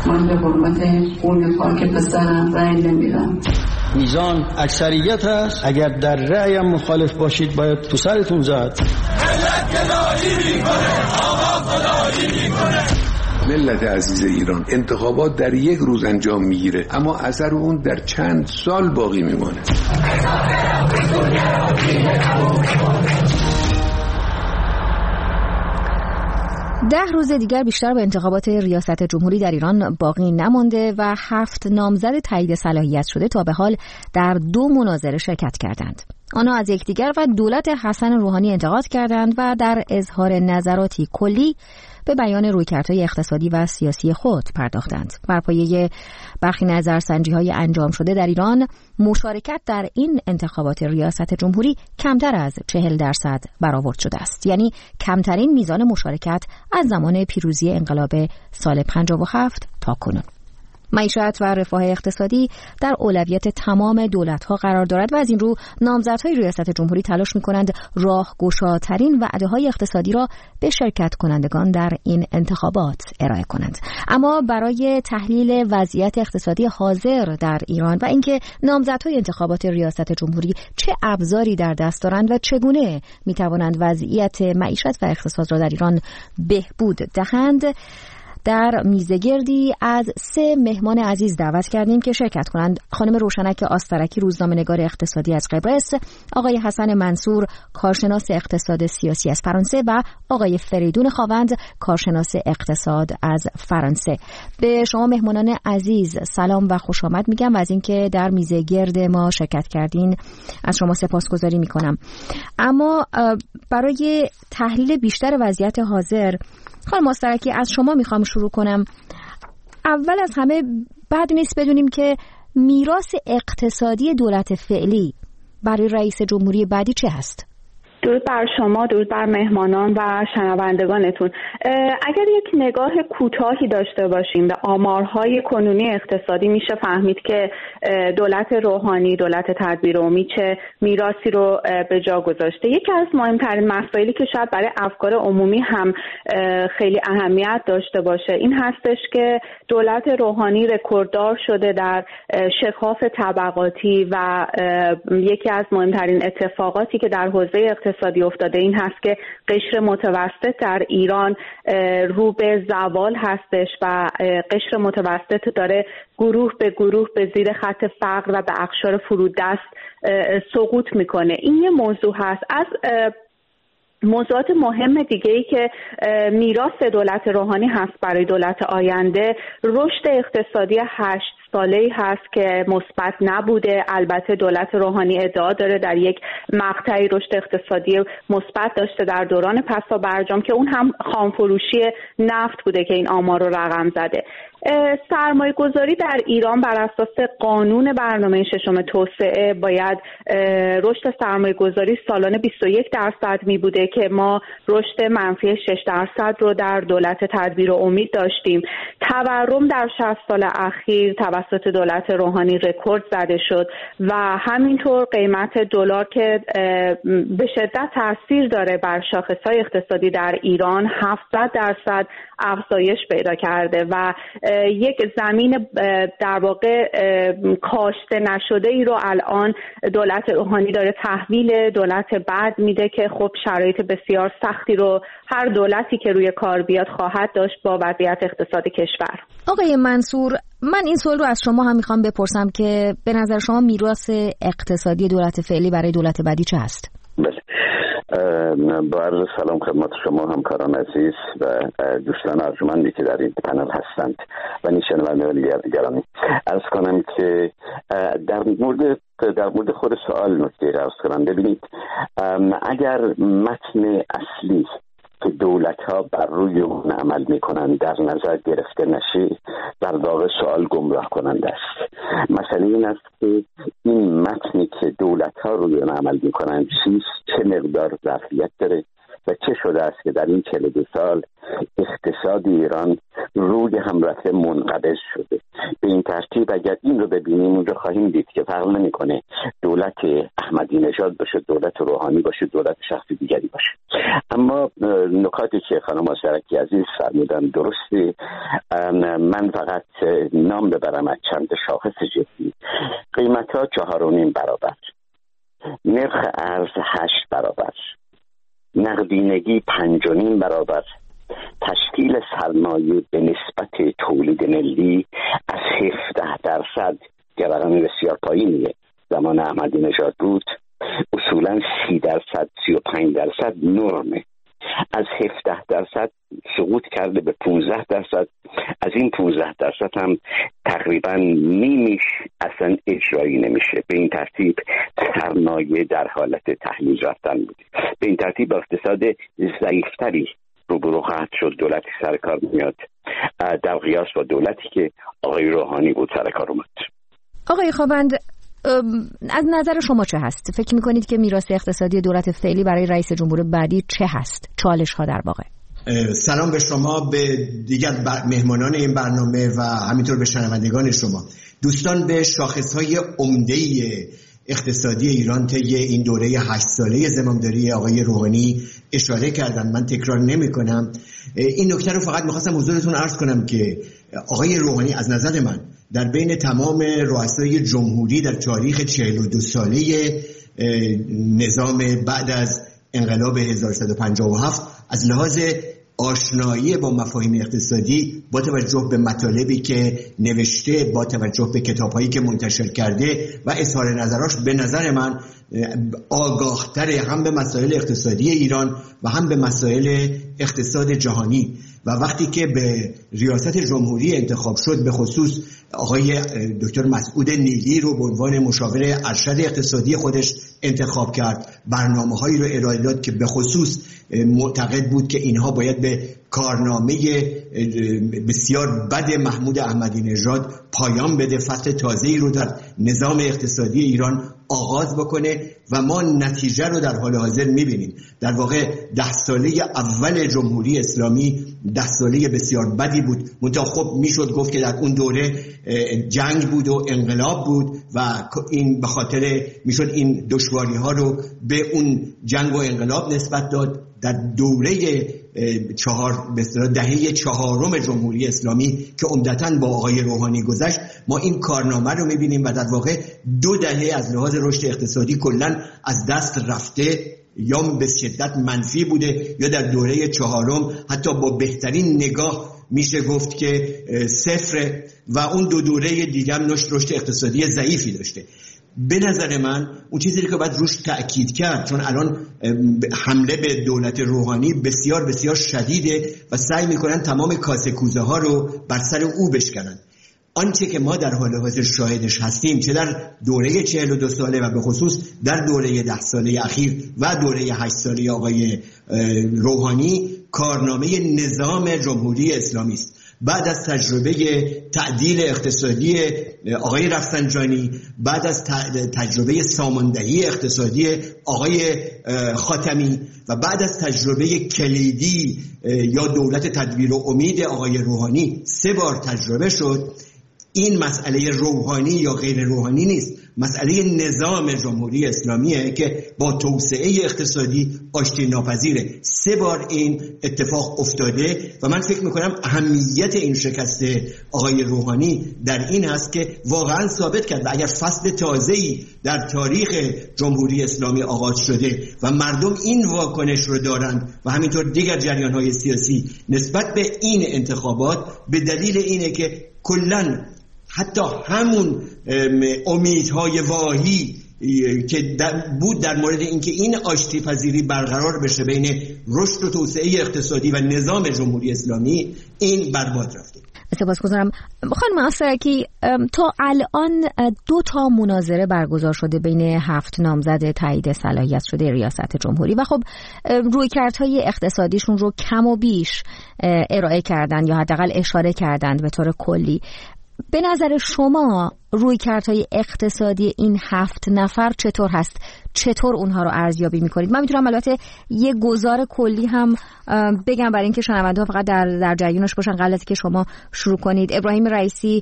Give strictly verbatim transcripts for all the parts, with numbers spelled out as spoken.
من به حرمت خون پاک پسرم رأی نمیدم. میزان اکثریت هست، اگر در رأیم مخالف باشید باید تو سرتون زد. ملت گدایی میکنه، آقا خدایی میکنه. ملت عزیز ایران، انتخابات در یک روز انجام میگیره اما اثر اون در چند سال باقی میمانه. ده روز دیگر بیشتر به انتخابات ریاست جمهوری در ایران باقی نمانده و هفت نامزد تایید صلاحیت شده تا به حال در دو مناظره شرکت کردند. آنها از یکدیگر و دولت حسن روحانی انتقاد کردند و در اظهار نظراتی کلی به بیان رویکردهای اقتصادی و سیاسی خود پرداختند. بر پایه برخی نظرسنجی‌های انجام شده در ایران، مشارکت در این انتخابات ریاست جمهوری کمتر از چهل درصد برآورد شده است، یعنی کمترین میزان مشارکت از زمان پیروزی انقلاب سال پنجاه و هفت تا کنون. معیشت و رفاه اقتصادی در اولویت تمام دولت‌ها قرار دارد و از این رو نامزدهای ریاست جمهوری تلاش می‌کنند راهگشاترین وعده‌های اقتصادی را به شرکت کنندگان در این انتخابات ارائه کنند. اما برای تحلیل وضعیت اقتصادی حاضر در ایران و اینکه نامزدهای انتخابات ریاست جمهوری چه ابزاری در دست دارند و چگونه می‌توانند وضعیت معیشت و اقتصاد را در ایران بهبود دهند، در میزگردی از سه مهمان عزیز دعوت کردیم که شرکت کنند. خانم روشنک آسترکی، روزنامه‌نگار اقتصادی از قبرس، آقای حسن منصور، کارشناس اقتصاد سیاسی از فرانسه و آقای فریدون خاوند، کارشناس اقتصاد از فرانسه. به شما مهمانان عزیز سلام و خوش آمد میگم و از اینکه در میزگرد ما شرکت کردین از شما سپاسگزاری میکنم. اما برای تحلیل بیشتر وضعیت حاضر، خانم آسترکی، از شما میخوام شروع کنم. اول از همه بد نیست بدونیم که میراث اقتصادی دولت فعلی برای رئیس جمهوری بعدی چه هست؟ درود بر شما، درود بر مهمانان و شنوندگانتون. اگر یک نگاه کوتاهی داشته باشیم به آمارهای کنونی اقتصادی، میشه فهمید که دولت روحانی، دولت تدبیر امید چه میراثی رو به جا گذاشته. یکی از مهمترین مسائلی که شاید برای افکار عمومی هم خیلی اهمیت داشته باشه این هستش که دولت روحانی رکورددار شده در شکاف طبقاتی و یکی از مهمترین اتفاقاتی که در حوزه اقتصادی افتاده این هست که قشر متوسط در ایران رو به زوال هستش و قشر متوسط داره گروه به گروه به زیر خط فقر و به اقشار فرودست سقوط میکنه. این یه موضوع هست. از موضوعات مهم دیگه ای که میراث دولت روحانی هست برای دولت آینده، رشد اقتصادی هشت ساله‌ای هست که مثبت نبوده. البته دولت روحانی ادعا داره در یک مقطعی رشد اقتصادی مثبت داشته در دوران پسا برجام که اون هم خامفروشی نفت بوده که این آمار رو رقم زده. سرمایه گذاری در ایران بر اساس قانون برنامه ششم توسعه باید رشد سرمایه گذاری سالانه بیست و یک درصد می بوده که ما رشد منفی شش درصد رو در دولت تدبیر امید داشتیم. تورم در شصت سال اخیر توسط دولت روحانی رکورد زده شد و همینطور قیمت دلار که به شدت تاثیر داره بر شاخص‌های اقتصادی در ایران هفتصد درصد افزایش پیدا کرده و یک زمین در واقع کاشته نشده ای رو الان دولت روحانی داره تحویل دولت بعد میده که خب شرایط بسیار سختی رو هر دولتی که روی کار بیاد خواهد داشت با وضعیت اقتصاد کشور. آقای منصور، من این سوال رو از شما هم میخوام بپرسم که به نظر شما میراث اقتصادی دولت فعلی برای دولت بعدی چه هست؟ بله، با عرض سلام خدمت شما همکاران عزیز و دوستان ارجمندی که در این پنل هستند و شنوندگان گرامی. عرض کنم که در مورد در مورد خود سوال نکته عرض کنم. ببینید، اگر متن اصلی که دولت ها بر روی اون عمل میکنن در نظر گرفته نشه، در واقع سوال گمراه کننده است. مسئله این است که این متنی که دولت ها روی اون عمل میکنن چیست، چه مقدار ظرفیت داره و چه شده است که در این چهل و دو سال اقتصاد ایران روی هم رفته منقبض شده. به این ترتیب اگر این رو ببینیم اونجا خواهیم دید که فرق نمی‌کنه دولت احمدی نژاد باشه، دولت روحانی باشه، دولت شخص دیگری باشه. اما نکاتی که خانم آذرکی عزیز فرمودن درسته. من فقط نام ببرم از چند شاخص جدی. قیمت‌ها چهار و نیم برابر، نرخ ارز هشت برابر، نقدینگی پنج و نیم برابر، تشکیل سرمایه به نسبت تولید ملی از هفده درصد که رقم بسیار پایینیه زمان احمدی نژاد بود، اصولا سی درصد سی و پنج درصد نرمه. از هفده درصد سقوط کرده به پانزده درصد. از این پانزده درصد هم تقریبا نیمیش اصلا اجرایی نمیشه. به این ترتیب سرمایه در حالت تحلیل رفتن بود. به این ترتیب اقتصاد ضعیفتری روبرو خواهد شد. دولتی سر کار میاد در قیاس با دولتی که آقای روحانی بود سر کار اومد. آقای خوابند، از نظر شما چه هست؟ فکر میکنید که میراث اقتصادی دولت فعلی برای رئیس جمهور بعدی چه هست؟ چالش ها در واقع. سلام به شما، به دیگر مهمانان این برنامه و همینطور به شنوندگان شما. دوستان، به شاخصهای عمده اقتصادی ایران طی این دوره هشت ساله زمامداری آقای روحانی اشاره کردم. من تکرار نمی کنم. این نکته رو فقط میخواستم حضورتون عرض کنم که آقای روحانی از نظر من در بین تمام رؤسای جمهوری در تاریخ چهل و دو ساله نظام بعد از انقلاب هزار و سیصد و پنجاه و هفت از لحاظ آشنایی با مفاهیم اقتصادی، با توجه به مطالبی که نوشته، با توجه به کتاب‌هایی که منتشر کرده و اظهار نظراش، به نظر من آگاه‌تر هم به مسائل اقتصادی ایران و هم به مسائل اقتصاد جهانی. و وقتی که به ریاست جمهوری انتخاب شد، به خصوص آقای دکتر مسعود نیلی رو به عنوان مشاور ارشد اقتصادی خودش انتخاب کرد، برنامه‌هایی رو ارائه داد که به خصوص معتقد بود که اینها باید به کارنامه بسیار بد محمود احمدی نژاد پایان بده، فصل تازه‌ای رو در نظام اقتصادی ایران آغاز بکنه و ما نتیجه رو در حال حاضر می‌بینیم. در واقع ده ساله اول جمهوری اسلامی ده ساله بسیار بدی بود. منتها خب میشد گفت که در اون دوره جنگ بود و انقلاب بود و این به خاطر میشد این دشواری‌ها رو به اون جنگ و انقلاب نسبت داد. در دوره چهار به اصطلاح دهه چهارم جمهوری اسلامی که عمدتاً با آقای روحانی گذشت، ما این کارنامه رو می‌بینیم و در واقع دو دهه از لحاظ رشد اقتصادی کلاً از دست رفته، یا به شدت منفی بوده یا در دوره چهارم حتی با بهترین نگاه میشه گفت که صفر و اون دو دوره دیگه هم رشد اقتصادی ضعیفی داشته. به نظر من اون چیزی که باید روش تأکید کرد، چون الان حمله به دولت روحانی بسیار بسیار شدیده و سعی میکنن تمام کاسه کوزه ها رو بر سر او بشکنن. آنچه که ما در حال حاضر شاهدش هستیم، چه در دوره چهل و دو ساله و به خصوص در دوره ده ساله اخیر و دوره هشت ساله آقای روحانی، کارنامه نظام جمهوری اسلامی است. بعد از تجربه تعدیل اقتصادی آقای رفسنجانی، بعد از تجربه ساماندهی اقتصادی آقای خاتمی و بعد از تجربه کلیدی یا دولت تدبیر و امید آقای روحانی، سه بار تجربه شد. این مسئله روحانی یا غیر روحانی نیست، مسئله نظام جمهوری اسلامیه که با توسعه اقتصادی آشتی ناپذیره. سه بار این اتفاق افتاده و من فکر میکنم اهمیت این شکست آقای روحانی در این هست که واقعا ثابت کرد و اگر فصل تازه‌ای در تاریخ جمهوری اسلامی آغاز شده و مردم این واکنش رو دارند و همینطور دیگر جریان‌های سیاسی نسبت به این انتخابات، به دلیل اینه که کلاً حتی همون امیدهای واهی که در بود در مورد اینکه این آشتی پذیری برقرار بشه بین رشد و توسعه اقتصادی و نظام جمهوری اسلامی، این برباد رفته. سپاسگزارم. خانم آذرکی، تا الان دو تا مناظره برگزار شده بین هفت نامزد تایید صلاحیت شده ریاست جمهوری و خب رویکردهای اقتصادیشون رو کم و بیش ارائه کردن یا حداقل اشاره کردند به طور کلی. به نظر شما رویکردهای اقتصادی این هفت نفر چطور هست؟ چطور اونها رو ارزیابی میکنید؟ من میتونم البته یه گزار کلی هم بگم برای اینکه شنونده‌ها فقط در در جریانش باشن قبل از که شما شروع کنید. ابراهیم رئیسی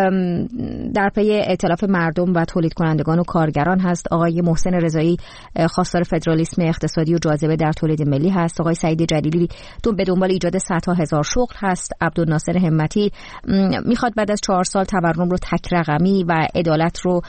در پی ائتلاف مردم و تولید کنندگان و کارگران هست. آقای محسن رضایی خواستار فدرالیسم اقتصادی و جاذبه در تولید ملی هست. آقای سعید جلیلی به دنبال ایجاد صدها هزار شغل هست. عبدالناصر همتی میخواد بعد از چهار سال تورم رو تک رقمی و عدالت رو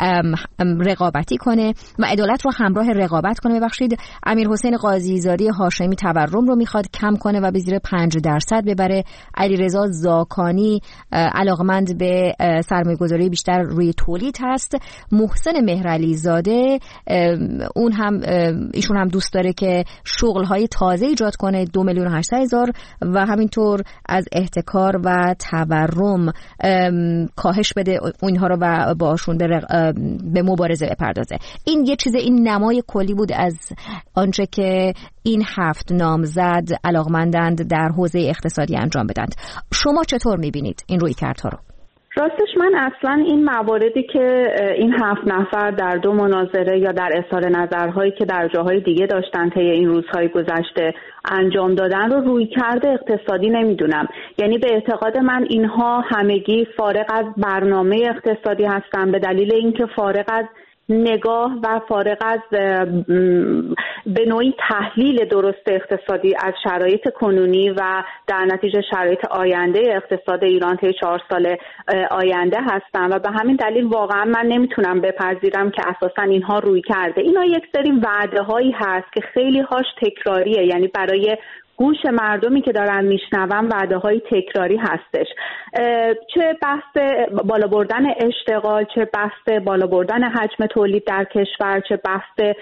رقابتی کنه و عدالت رو همراه رقابت کنه. ببخشید امیر حسین قاضی زاده هاشمی تورم رو میخواد کم کنه و به زیر پنج درصد ببره. علیرضا زاکانی علاقمند به سرمایه‌گذاری بیشتر روی تولید هست. محسن مهرعلی زاده اون هم ایشون هم دوست داره که شغل‌های تازه ایجاد کنه، دو میلیون و هشتصد هزار، و همینطور از احتکار و تورم کاهش بده اونها رو و باشون به, به مبارزه بپردازه. این یه چیز، این نمای کلی بود از آنچه که این هفت نامزد علاقمندند در حوزه اقتصادی انجام بدند. شما چطور میبینید این رویکردها رو؟ راستش من اصلا این مواردی که این هفت نفر در دو مناظره یا در اظهار نظرهایی که در جاهای دیگه داشتن طی این روزهای گذشته انجام دادن رو رویکرد اقتصادی نمیدونم. یعنی به اعتقاد من اینها همگی فارغ از برنامه اقتصادی هستن، به دلیل اینکه فارغ از نگاه و فارغ از به نوعی تحلیل درست اقتصادی از شرایط کنونی و در نتیجه شرایط آینده اقتصاد ایران طی چهار سال آینده هستن و به همین دلیل واقعا من نمیتونم بپذیرم که اساسا اینها روی کرده. اینا یک سری وعده هایی هست که خیلی هاش تکراریه، یعنی برای گوش مردمی که دارن میشنون وعده های تکراری هستش. چه بحث بالا بردن اشتغال، چه بحث بالا بردن حجم تولید در کشور، چه بحث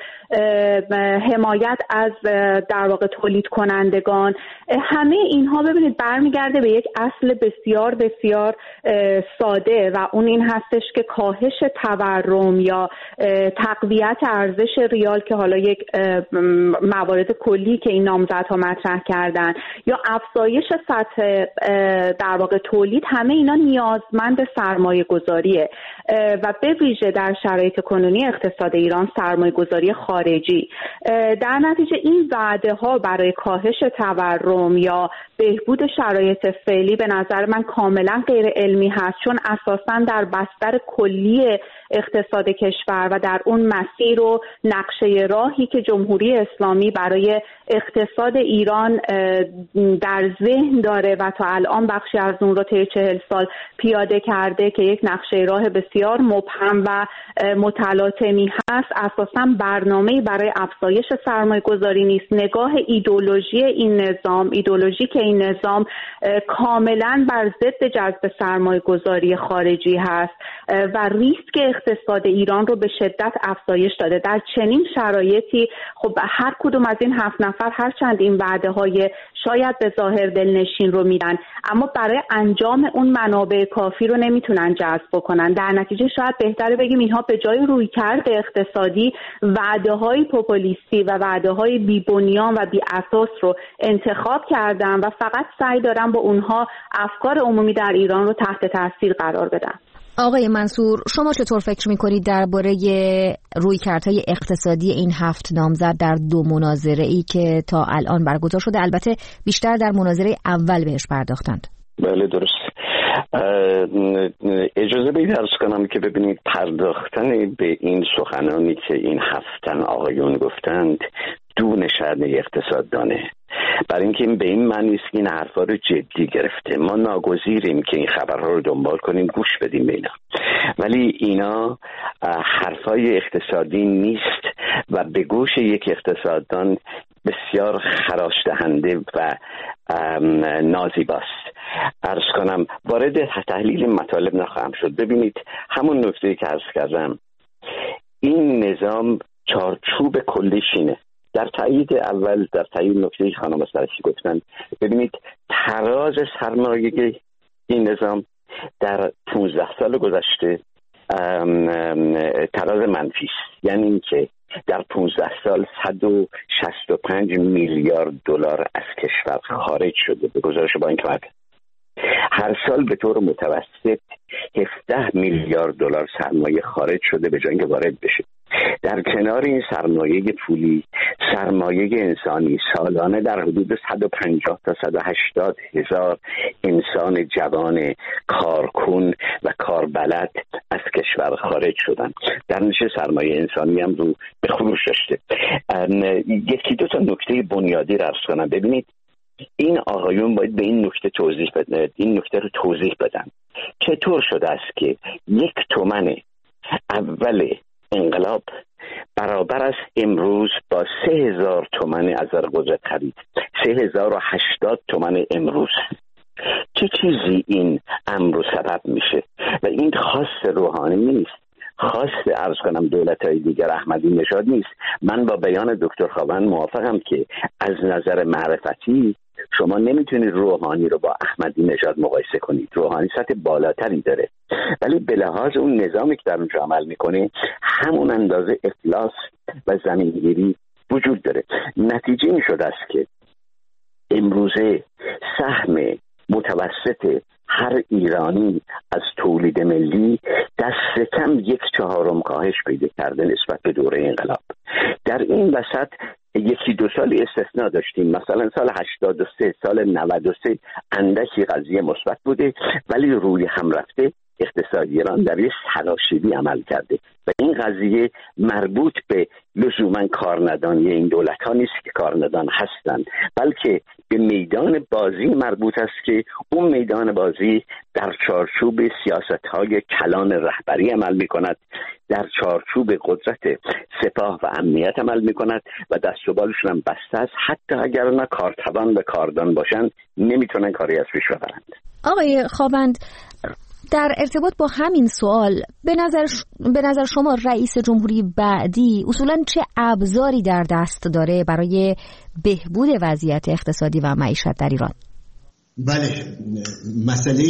حمایت از در واقع تولید کنندگان، همه اینها ببینید برمیگرده به یک اصل بسیار بسیار ساده و اون این هستش که کاهش تورم یا تقویت ارزش ریال که حالا یک موارد کلی که این نامزدها مطرح کردن یا افزایش سطح در واقع تولید، همه اینا نیازمند سرمایه گذاریه و به ویژه در شرایط کنونی اقتصاد ایران سرمایه گذاری خارجی. در نتیجه این وعده ها برای کاهش تورم یا بهبود شرایط فعلی به نظر من کاملا غیر علمی هست، چون اساساً در بستر کلی اقتصاد کشور و در اون مسیر و نقشه راهی که جمهوری اسلامی برای اقتصاد ایران در ذهن داره و تا الان بخشی از اون رو طی چهل سال پیاده کرده که یک نقشه راه بسیار مبهم و متلاطمی هست، اساساً برنامه‌ای برای افزایش سرمایه گذاری نیست. نگاه ایدئولوژی این نظام، ایدئولوژی که این نظام کاملاً بر ضد جذب سرمایه گذاری خارجی هست و ریسک اقتصاد ایران رو به شدت افزایش داده. در چنین شرایطی خب هر کدوم از این هفت نفر هرچند این وعده های شاید به ظاهر دلنشین رو میدن، اما برای انجام اون منابع کافی رو نمیتونن جذب بکنن. در نتیجه شاید بهتره بگیم اینها به جای رویکرد اقتصادی وعده های پوپولیستی و وعده های بی بنیان و بی اساس رو انتخاب کردن و فقط سعی دارن با اونها افکار عمومی در ایران رو تحت تاثیر قرار بدن. آقای منصور، شما چطور فکر میکنید درباره رویکردهای اقتصادی این هفت نامزد در دو مناظره‌ای که تا الان برگزار شده؟ البته بیشتر در مناظره اول بهش پرداختند. بله درست. اجازه بدید عرض کنم که ببینید پرداختن به این سخنانی که این هفتن آقایون گفتند دون شأن اقتصاددانه، برای اینکه این به این معنی است که این حرفا رو جدی گرفته. ما ناگزیریم که این خبرها رو دنبال کنیم، گوش بدیم به اینا، ولی اینا حرفای اقتصادی نیست و به گوش یک اقتصاددان بسیار خراش دهنده و نازیباست. عرض کنم وارد تحلیل مطالب نخواهم شد. ببینید همون نکته‌ای که عرض کردم، این نظام چارچوب کلیش اینه. در تایید اول، در تایید نکته خانم سرشی گفتن، ببینید تراز سرمایه‌گذاری این نظام در پانزده سال گذشته تراز منفی است. یعنی اینکه در پانزده سال صد و شصت و پنج میلیارد دلار از کشور خارج شده به گزارش بانک مرکزی. هر سال به طور متوسط هفده میلیارد دلار سرمایه خارج شده به جای اینکه وارد بشه. در کنار این سرمایه پولی، سرمایه انسانی سالانه در حدود صد و پنجاه تا صد و هشتاد هزار انسان جوان کارکن و کاربلد از کشور خارج شدن. در نتیجه سرمایه انسانی هم رو به خروج داشته. یکی دو تا نکته بنیادی رو عرض کنم. ببینید این آقایون باید به این نکته توضیح بدن، این نکته رو توضیح بدن. چطور شده است که یک تومن اول انقلاب برابر است امروز با سه هزار تومن از قدرت خرید، سه هزار و هشتاد تومن امروز. چه چیزی این امر رو سبب میشه؟ و این خاص روحانی نیست، خاص عرض کنم دولت‌های دیگر احمدی نژاد نیست. من با بیان دکتر خاوند موافقم که از نظر معرفتی شما نمیتونید روحانی رو با احمدی نژاد مقایسه کنید. روحانی سطح بالاتری داره، ولی به لحاظ اون نظامی که در اونجا عمل میکنه همون اندازه افلاس و زمینگیری وجود داره. نتیجه این شده است که امروزه سهم متوسط هر ایرانی از تولید ملی دست کم یک چهارم کاهش پیدا کرده نسبت به دوره انقلاب. در این وسط یکی دو سال استثناء داشتیم، مثلا سال هشتاد و سه، سال نود و سه اندکی قضیه مثبت بوده، ولی روی هم رفته اقتصاد ایران در یک سراشیبی عمل کرده و این قضیه مربوط به لزوما کارندانی این دولت ها نیست که کارندان هستند، بلکه به میدان بازی مربوط است که اون میدان بازی در چارچوب سیاست های کلان رهبری عمل می کند، در چارچوب قدرت سپاه و امنیت عمل می کند و دست و بالشون هم بسته است. حتی اگر نه کارتوان و کاردان باشند نمیتونن کاری از پیش ببرند. آقای خاوند، در ارتباط با همین سوال به نظر ش... به نظر شما رئیس جمهوری بعدی اصولاً چه ابزاری در دست داره برای بهبود وضعیت اقتصادی و معیشت در ایران؟ بله، مسئله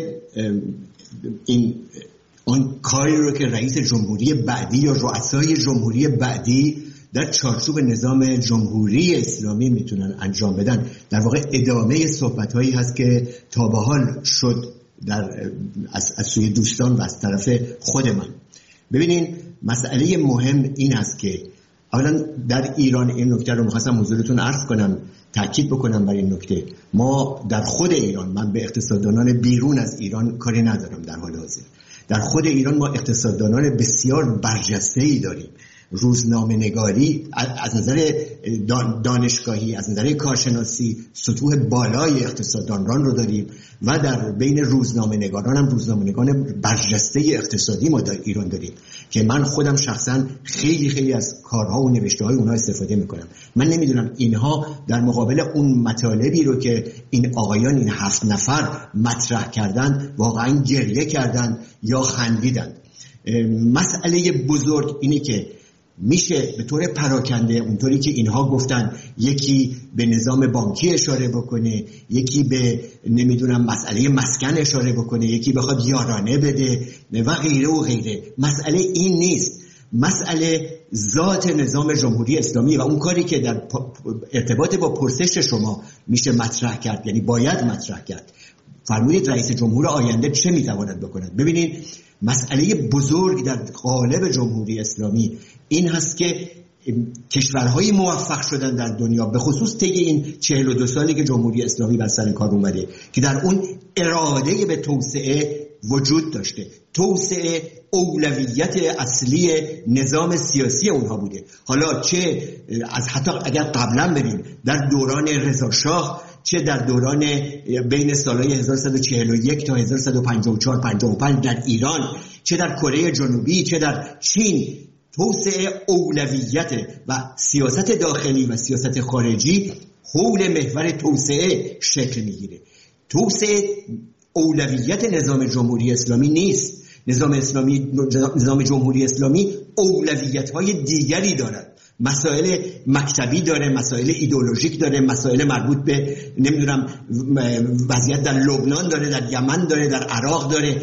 این اون کاری رو که رئیس جمهوری بعدی یا رؤسای جمهوری بعدی در چارچوب نظام جمهوری اسلامی میتونن انجام بدن در واقع ادامه صحبت‌هایی هست که تا به حال شد در از, از سوی دوستان و از طرف خود من. ببینین مسئله مهم این است که اولا در ایران، این نکته رو می‌خواستم حضورتون عرض کنم، تاکید بکنم بر این نکته، ما در خود ایران، من به اقتصاددانان بیرون از ایران کاری ندارم در حال حاضر، در خود ایران ما اقتصاددانان بسیار برجسته‌ای داریم. روزنامه نگاری از نظر دانشگاهی، از نظر کارشناسی سطوح بالای اقتصاددانان رو داریم و در بین روزنامه نگاران هم روزنامه نگاران برجسته اقتصادی ما در ایران داریم که من خودم شخصا خیلی خیلی از کارها و نوشته های اونها استفاده میکنم. من نمیدونم اینها در مقابل اون مطالبی رو که این آقایان، این هفت نفر مطرح کردن واقعا گریه کردن یا خندیدن. مسئله بزرگ اینه که میشه به طور پراکنده اونطوری که اینها گفتن، یکی به نظام بانکی اشاره بکنه، یکی به نمیدونم مسئله مسکن اشاره بکنه، یکی بخواد یارانه بده و غیره و غیره. مسئله این نیست، مسئله ذات نظام جمهوری اسلامی و اون کاری که در ارتباط با پرسش شما میشه مطرح کرد، یعنی باید مطرح کرد. فرمودید رئیس جمهور آینده چه میتواند بکند؟ ببینید مسئله بزرگ در قالب جمهوری اسلامی این هست که کشورهای موفق شدن در دنیا، به خصوص طی این چهل و دو سالی که جمهوری اسلامی بر سر کار اومده، که در اون اراده به توسعه وجود داشته، توسعه اولویت اصلی نظام سیاسی اونها بوده. حالا چه از حتی اگر قبلا بریم در دوران رضا شاه، چه در دوران بین سالهای هزار و سیصد و چهل و یک تا هزار و سیصد و پنجاه و چهار پنجاه و پنج در ایران، چه در کره جنوبی، چه در چین، توسعه اولویت و سیاست داخلی و سیاست خارجی حول محور توسعه شکل میگیره. توسعه اولویت نظام جمهوری اسلامی نیست. نظام اسلامی، نظام جمهوری اسلامی اولویت‌های دیگری دارد. مسائل مکتبی داره، مسائل ایدئولوژیک داره، مسائل مربوط به نمیدونم وضعیت در لبنان داره، در یمن داره، در عراق داره.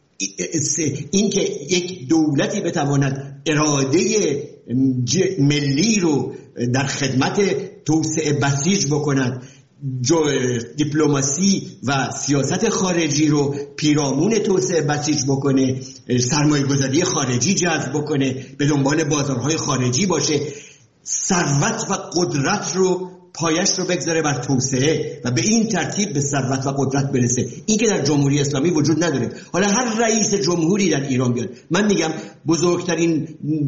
این که یک دولتی بتواند اراده ملی رو در خدمت توسعه بسیج بکند دیپلماسی و سیاست خارجی رو پیرامون توسعه بسیج بکنه، سرمایه گذاری خارجی جذب بکنه، به دنبال بازارهای خارجی باشه، ثروت و قدرت رو پایش رو بگذاره بر توسعه و به این ترتیب به ثروت و قدرت برسه. این که در جمهوری اسلامی وجود نداره. حالا هر رئیس جمهوری در ایران بیاد، من میگم بزرگترین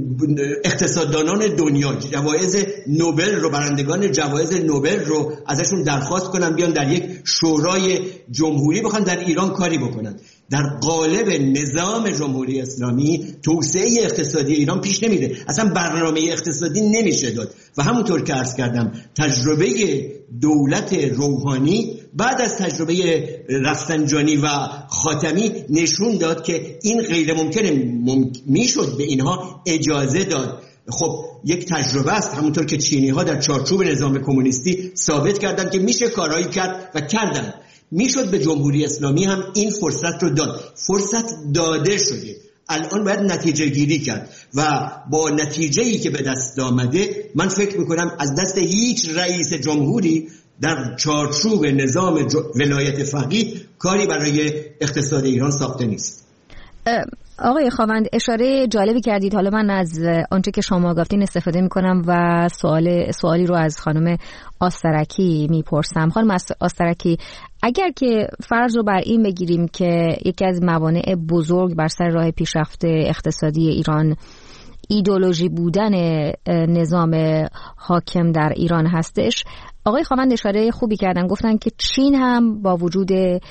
اقتصاددانان دنیا جوایز نوبل رو، برندگان جوایز نوبل رو ازشون درخواست کنن بیان در یک شورای جمهوری بخوان در ایران کاری بکنن. در قالب نظام جمهوری اسلامی توسعه اقتصادی ایران پیش نمیره، اصلا برنامه اقتصادی نمیشه داد و همونطور که عرض کردم تجربه دولت روحانی بعد از تجربه رفسنجانی و خاتمی نشون داد که این غیر ممکنه، مم... میشد به اینها اجازه داد. خب یک تجربه است، همونطور که چینی ها در چارچوب نظام کمونیستی ثابت کردن که میشه کارهایی کرد و کردن. میشد به جمهوری اسلامی هم این فرصت رو داد. فرصت داده شده، الان باید نتیجه گیری کرد و با نتیجه‌ای که به دست آمده من فکر میکنم از دست هیچ رئیس جمهوری در چارچوب نظام ولایت فقیه کاری برای اقتصاد ایران ساخته نیست. آقای خاوند اشاره جالبی کردید. حالا من از آنچه که شما گفتین استفاده میکنم و سوال سوالی رو از خانم آسترکی میپرسم. خانم آسترکی، اگر که فرض رو بر این بگیریم که یکی از موانع بزرگ بر سر راه پیشرفت اقتصادی ایران ایدئولوژی بودن نظام حاکم در ایران هستش، آقای خاوند اشاره خوبی کردن، گفتن که چین هم با وجود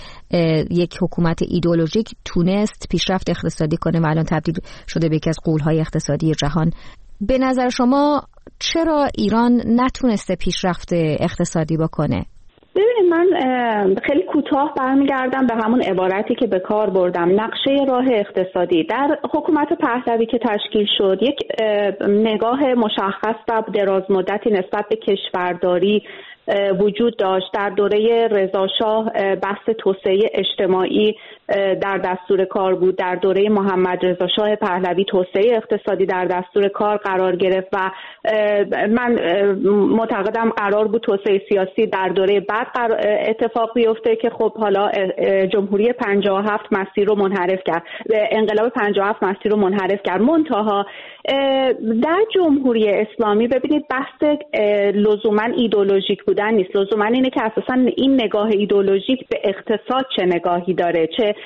یک حکومت ایدئولوژیک تونست پیشرفت اقتصادی کنه و الان تبدیل شده به یکی از غول‌های اقتصادی جهان. به نظر شما چرا ایران نتونسته پیشرفت اقتصادی بکنه؟ ببینید، من خیلی کوتاه برمیگردم به همون عبارتی که به کار بردم، نقشه راه اقتصادی. در حکومت پهلوی که تشکیل شد یک نگاه مشخص و دراز مدتی نسبت به کشورداری وجود داشت. در دوره رضاشاه بحث توسعه اجتماعی در دستور کار بود، در دوره محمد رضا شاه پهلوی توسعه اقتصادی در دستور کار قرار گرفت و من معتقدم قرار بود توسعه سیاسی در دوره بعد اتفاق بیفته که خب حالا جمهوری پنجاه و هفت مسیر رو منحرف کرد، انقلاب پنجاه و هفت مسیر رو منحرف کرد. منتها در جمهوری اسلامی ببینید بحث لزوما ایدئولوژیک بودن نیست، لزوما اینه که اساسا این نگاه ایدئولوژیک به اقتصاد چه نگاهی داره، چه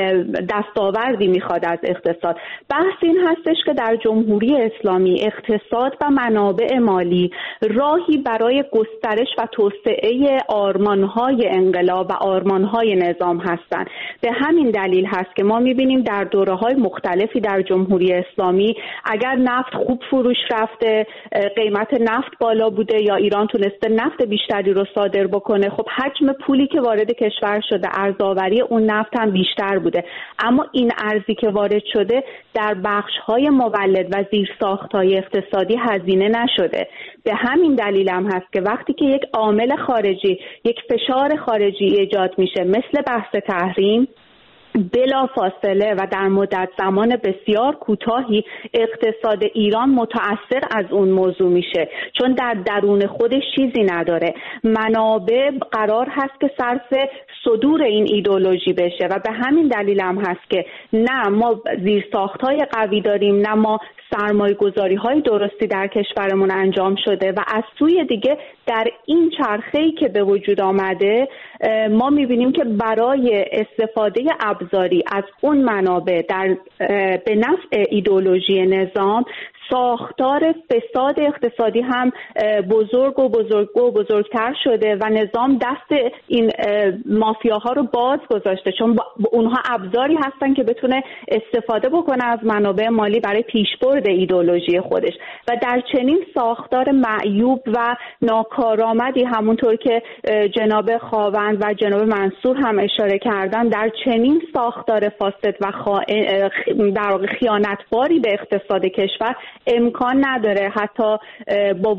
دستاوردی میخواد از اقتصاد. بحث این هستش که در جمهوری اسلامی اقتصاد و منابع مالی راهی برای گسترش و توسعه آرمانهای انقلاب و آرمانهای نظام هستند. به همین دلیل هست که ما میبینیم در دوره‌های مختلفی در جمهوری اسلامی اگر نفت خوب فروش رفته، قیمت نفت بالا بوده یا ایران تونسته نفت بیشتری رو صادر بکنه، خب حجم پولی که وارد کشور شده، ارزآوری اون نفت هم بیشتر بوده. اما این ارزی که وارد شده در بخش‌های مولد و زیرساخت‌های اقتصادی هزینه نشده. به همین دلیل هم هست که وقتی که یک عامل خارجی، یک فشار خارجی ایجاد میشه مثل بحث تحریم، بلا فاصله و در مدت زمان بسیار کوتاهی اقتصاد ایران متأثر از اون موضوع میشه، چون در درون خودش چیزی نداره. منابع قرار هست که صرف صدور این ایدئولوژی بشه و به همین دلیل هم هست که نه ما زیرساخت‌های قوی داریم، نه ما سرمایه گذاری های درستی در کشورمون انجام شده و از سوی دیگه در این چرخه‌ای که به وجود آمده ما میبینیم که برای استفاده ابزاری از اون منابع در به نفع ایدئولوژی نظام ساختار فساد اقتصادی هم بزرگ و بزرگ و بزرگتر شده و نظام دست این مافیاها رو باز گذاشته، چون اونها ابزاری هستن که بتونه استفاده بکنه از منابع مالی برای پیشبرد ایدئولوژی خودش و در چنین ساختار معیوب و ناکارآمدی، همونطور که جناب خاوند و جناب منصور هم اشاره کردن، در چنین ساختار فاسد و در واقع خیانتباری به اقتصاد کشور امکان نداره حتی با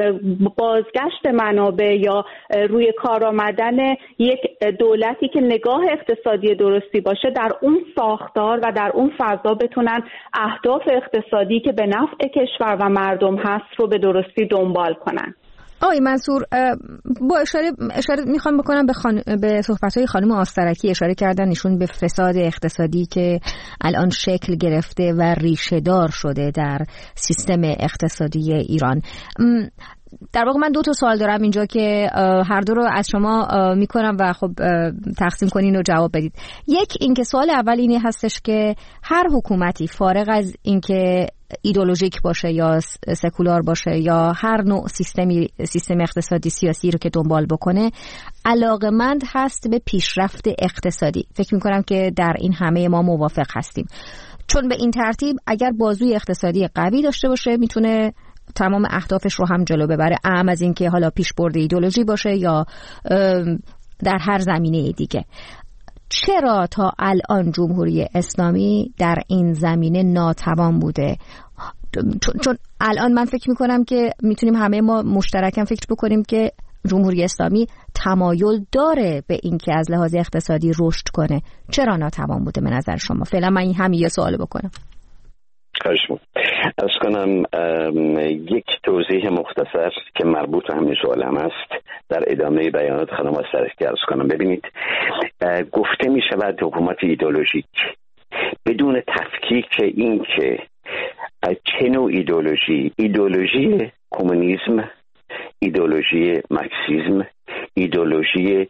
بازگشت منابع یا روی کار آمدن یک دولتی که نگاه اقتصادی درستی باشه در اون ساختار و در اون فضا بتونن اهداف اقتصادی که به نفع کشور و مردم هست رو به درستی دنبال کنن. آقای منصور، با اشاره اشاره میخوام بکنم به خان... به صحبت‌های خانم آسترکی. اشاره کردن ایشون به فساد اقتصادی که الان شکل گرفته و ریشه‌دار شده در سیستم اقتصادی ایران. در واقع من دو تا سوال دارم اینجا که هر دو رو از شما میکنم و خب تقسیم کنین و جواب بدید. یک، اینکه سوال اول اینه هستش که هر حکومتی فارغ از اینکه ایدئولوژیک باشه یا سکولار باشه یا هر نوع سیستمی سیستم اقتصادی سیاسی رو که دنبال بکنه، علاقمند هست به پیشرفت اقتصادی. فکر میکنم که در این همه ما موافق هستیم، چون به این ترتیب اگر بازوی اقتصادی قوی داشته باشه میتونه تمام اهدافش رو هم جلو ببره، اهم از این که حالا پیشبرد ایدئولوژی باشه یا در هر زمینه دیگه. چرا تا الان جمهوری اسلامی در این زمینه ناتوان بوده؟ چون, چون الان من فکر میکنم که میتونیم همه ما مشترکاً فکر بکنیم که جمهوری اسلامی تمایل داره به این که از لحاظ اقتصادی رشد کنه. چرا ناتوان بوده به نظر شما؟ فعلا من این همین یه سوال بکنم. خواهش از کنم یک توضیح مختصر که مربوط به همین سوال هم است در ادامه بیانات خانم آسترکی عرض کنم. ببینید، گفته می شود حکومت ایدئولوژیک بدون تفکیک این که چه نوع ایدئولوژی، ایدئولوژی کمونیسم، ایدئولوژی مارکسیسم، ایدئولوژی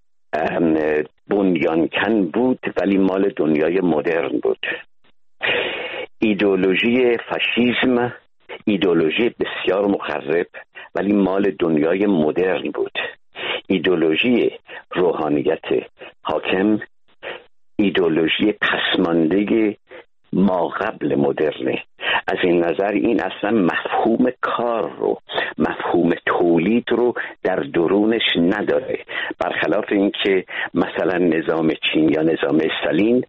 بنیانکن بود ولی مال دنیای مدرن بود. ایدئولوژی فاشیسم ایدئولوژی بسیار مخرب ولی مال دنیای مدرن بود. ایدئولوژی روحانیت حاکم ایدئولوژی پسمانده ما قبل مدرنه. از این نظر این اصلا مفهوم کار رو، مفهوم تولید رو در درونش نداره، برخلاف این که مثلا نظام چین یا نظام استالین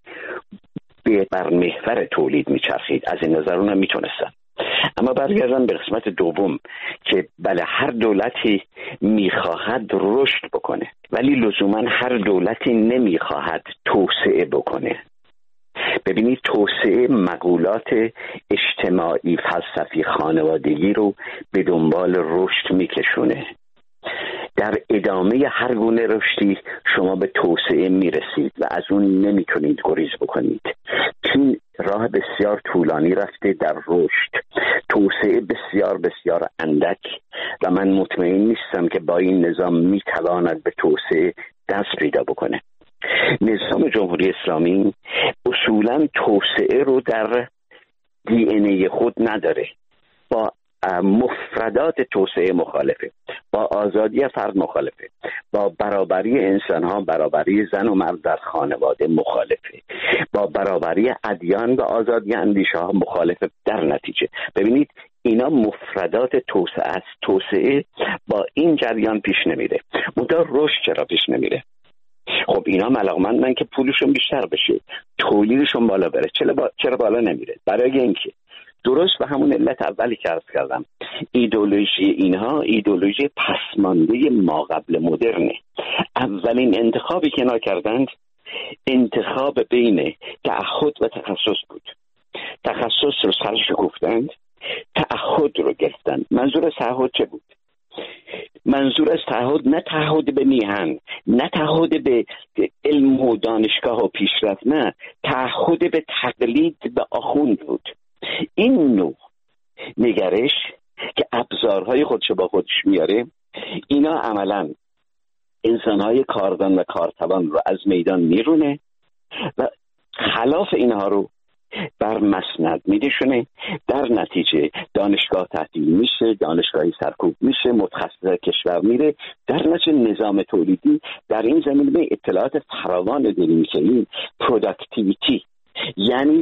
بر محور تولید میچرخید. از این نظر اونم میتونستن. اما برگردم به قسمت دوم که بله هر دولتی میخواهد رشد بکنه ولی لزوما هر دولتی نمیخواهد توسعه بکنه. ببینید، توسعه مقولات اجتماعی فلسفی خانوادگی رو به دنبال رشد میکشونه. در ادامه هر گونه رشدی شما به توسعه میرسید و از اون نمیتونید گریز بکنید. چین راه بسیار طولانی رفته در رشد، توسعه بسیار بسیار اندک و من مطمئن نیستم که با این نظام میتواند به توسعه دست پیدا بکنه. نظام جمهوری اسلامی اصولا توسعه رو در دی ان ای خود نداره، با مفردات توسعه مخالفه، با آزادی فرد مخالفه، با برابری انسان ها، برابری زن و مرد در خانواده مخالفه، با برابری ادیان و آزادی اندیشه ها مخالفه. در نتیجه ببینید اینا مفردات توسعه است. توسعه با این جریان پیش نمیره. منتها رشد چرا پیش نمیره؟ خب اینا علاقمندن که پولشون بیشتر بشه، تولیدشون بالا بره. چرا با... چرا بالا نمیره؟ برای اینکه درست به همون علت اولی که عرض کردم، ایدئولوژی اینها ایدئولوژی پسمانده ما قبل مدرنه. اولین انتخابی که اینا کردند انتخاب بین تعهد و تخصص بود. تخصص رو سرش گفتند، تعهد رو گرفتند. منظور از تعهد چه بود؟ منظور از تعهد نه تعهد به میهن، نه تعهد به علم و دانشگاه و پیشرفت، نه تعهد به تقلید به آخوند بود. این نوع نگرش که ابزارهای خودشو با خودش میاره، اینا عملا انسانهای کاردان و کارتوان رو از میدان میرونه و خلاف اینها رو بر مسند میدشونه. در نتیجه دانشگاه تعطیل میشه، دانشگاهی سرکوب میشه، متخصص کشور میره. در نتیجه نظام تولیدی در این زمینه اطلاعات فراوان داریم که این پروداکتیویتی یعنی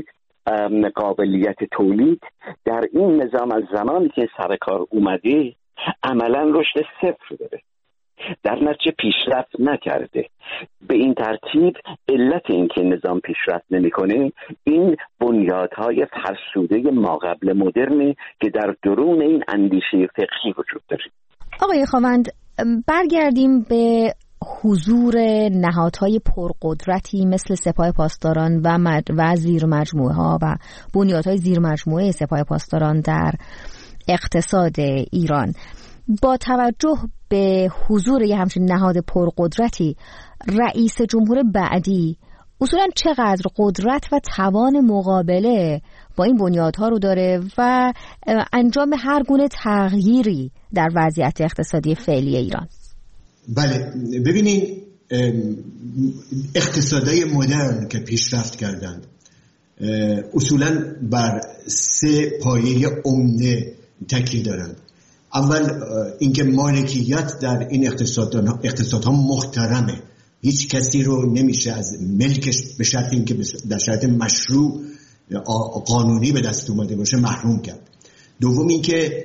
قابلیت تولید در این نظام از زمانی که سر کار اومده عملا رشد صفر داره، در نتیجه پیشرفت نکرده. به این ترتیب علت این که نظام پیشرفت نمیکنه این بنیادهای فرسوده ما قبل مدرنه که در درون این اندیشه فقهی وجود داره. آقای خاوند، برگردیم به حضور نهادهای پرقدرتی مثل سپاه پاسداران و, مج... و زیر مجموعه ها و بنیادهای زیر مجموعه سپاه پاسداران در اقتصاد ایران. با توجه به حضور یه همچین نهاد پرقدرتی، رئیس جمهور بعدی اصولا چقدر قدرت و توان مقابله با این بنیادها رو داره و انجام هر گونه تغییری در وضعیت اقتصادی فعلی ایران؟ بله، ببینین اقتصادهای مدرن که پیشرفت کردند اصولا بر سه پایه عمده تاکید دارند. اول اینکه مالکیت در این اقتصادها اقتصادها محترمه، هیچ کسی رو نمیشه از ملکش به شرط اینکه در شرط مشروع قانونی به دست اومده باشه محروم کرد. دوم اینکه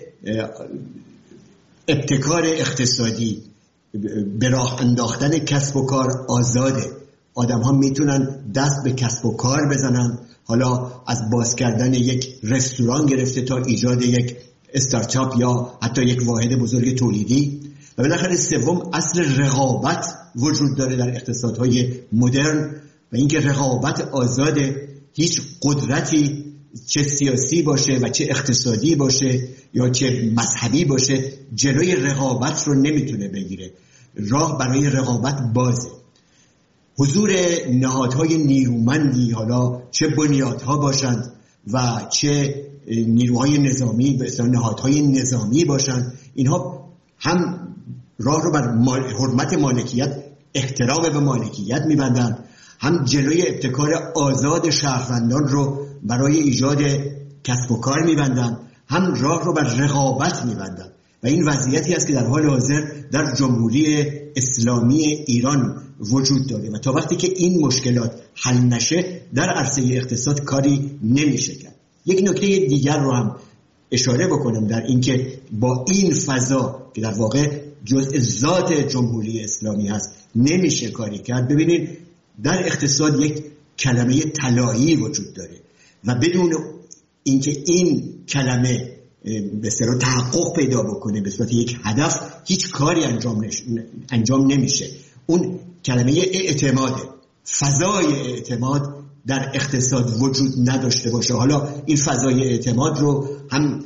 ابتکار اقتصادی، به راه انداختن کسب و کار آزاده، آدم ها میتونن دست به کسب و کار بزنن، حالا از باز کردن یک رستوران گرفته تا ایجاد یک استارتاپ یا حتی یک واحد بزرگ تولیدی. و بالاخره سوم، اصل رقابت وجود داره در اقتصادهای مدرن و اینکه رقابت آزاده، هیچ قدرتی چه سیاسی باشه و چه اقتصادی باشه یا چه مذهبی باشه جلوی رقابت رو نمیتونه بگیره. راه برای رقابت بازه. حضور نهادهای نیرومندی، حالا چه بنیادها باشند و چه نیروهای نظامی، به اصطلاح نهادهای نظامی باشند، اینها هم راه رو بر مال، حرمت مالکیت، احترام به مالکیت میبندند، هم جلوی ابتکار آزاد شهروندان رو برای ایجاد کسب و کار میبندند، هم راه رو بر رقابت میبندند. و این وضعیتی است که در حال حاضر در جمهوری اسلامی ایران وجود داره و تا وقتی که این مشکلات حل نشه در عرصه اقتصاد کاری نمیشه کرد. یک نکته دیگر رو هم اشاره بکنم در اینکه با این فضا که در واقع جزء ذات جمهوری اسلامی هست نمیشه کاری کرد. ببینید در اقتصاد یک کلمه طلایی وجود داره و بدون اینکه این کلمه به اصطلاح تحقق پیدا بکنه به صورت یک هدف، هیچ کاری انجام نش... انجام نمیشه. اون کلمه اعتماده. فضای اعتماد در اقتصاد وجود نداشته باشه، حالا این فضای اعتماد رو هم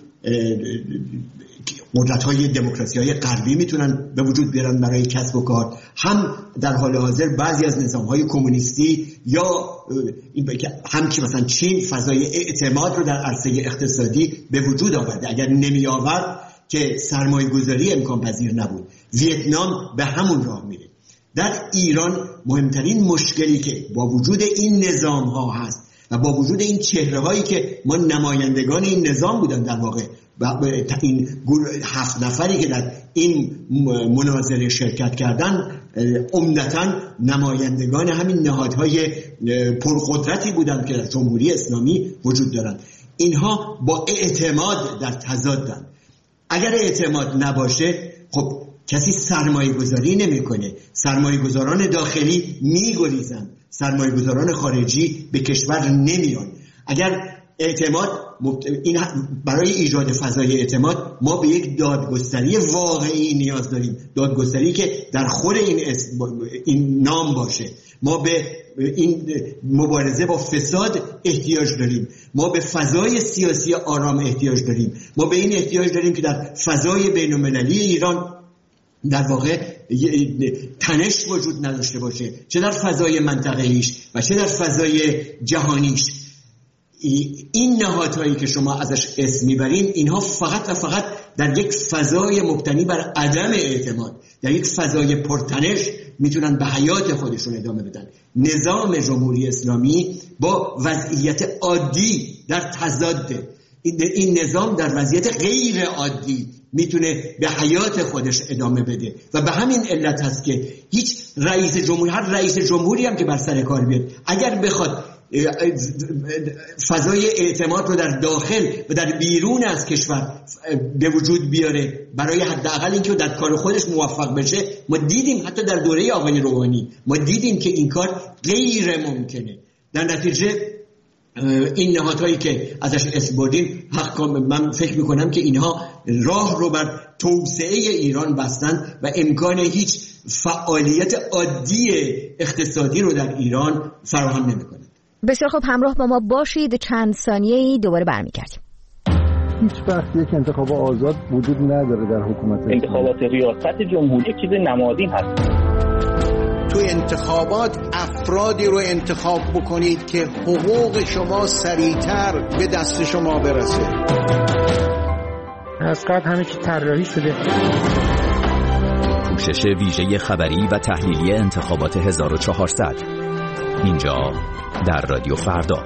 قدرت‌های دموکراسی‌های غربی میتونن به وجود بیارن برای کسب و کار، هم در حال حاضر بعضی از نظام‌های کمونیستی یا هم که مثلا چین فضای اعتماد رو در عرصه اقتصادی به وجود آورده. اگر نمی آورد که سرمایه‌گذاری امکان پذیر نبود. ویتنام به همون راه میره. در ایران مهمترین مشکلی که با وجود این نظام‌ها هست و با وجود این چهره‌هایی که ما نمایندگان این نظام بودن، در واقع این هفت نفری که در این مناظره شرکت کردن عمدتاً نمایندگان همین نهادهای پرقدرتی بودند که در جمهوری اسلامی وجود دارند. اینها با اعتماد در تضادن. اگر اعتماد نباشه خب کسی سرمایه گذاری نمی کنه، سرمایه گذاران داخلی می گریزن، سرمایه گذاران خارجی به کشور نمیان. اگر اعتماد این برای ایجاد فضای اعتماد ما به یک دادگستری واقعی نیاز داریم، دادگستری که در خور این این نام باشه. ما به این مبارزه با فساد احتیاج داریم، ما به فضای سیاسی آرام احتیاج داریم، ما به این احتیاج داریم که در فضای بین‌المللی ایران در واقع تنش وجود نداشته باشه، چه در فضای منطقه‌ایش و چه در فضای جهانیش. این نهادهایی که شما ازش اسم میبرین اینها فقط و فقط در یک فضای مبتنی بر عدم اعتماد، در یک فضای پرتنش میتونن به حیات خودشون ادامه بدن. نظام جمهوری اسلامی با وضعیت عادی در تضاده. این نظام در وضعیت غیر عادی میتونه به حیات خودش ادامه بده و به همین علت هست که هیچ رئیس جمهور، هر رئیس جمهوری هم که بر سر کار بیاد، اگر بخواد فضای اعتماد رو در داخل و در بیرون از کشور به وجود بیاره برای حداقل اینکه در کار خودش موفق بشه، ما دیدیم حتی در دوره آقای روحانی ما دیدیم که این کار غیر ممکنه. در نتیجه این نهادهایی که ازش اسم بردیم، من فکر میکنم که اینها راه رو بر توسعه ایران بستن و امکان هیچ فعالیت عادی اقتصادی رو در ایران فراهم نمیکنه. بسیار خوب، همراه با ما باشید، چند ثانیه‌ای دوباره برمیگردیم. هیچ وقت یک انتخاب آزاد وجود نداره در حکومت. انتخابات ریاست جمهوری چیز نمادین هست. تو انتخابات افرادی رو انتخاب بکنید که حقوق شما سریعتر به دست شما برسه. از قبل همه چی طراحی شده. پوشش ویژه خبری و تحلیلی انتخابات هزار و چهارصد اینجا در رادیو فردا.